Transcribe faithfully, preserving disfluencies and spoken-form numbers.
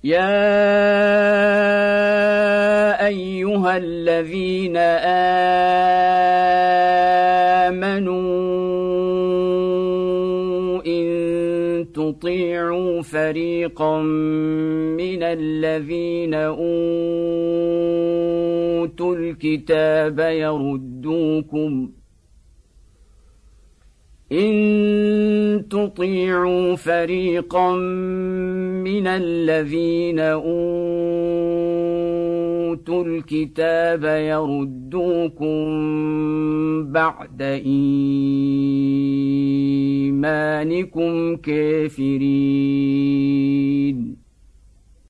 يا أيها الذين آمنوا إن تطيعوا فريقا من الذين أوتوا الكتاب يردوكم إن تطيعوا فريقا من الذين أوتوا الكتاب يردوكم بعد إيمانكم كافرين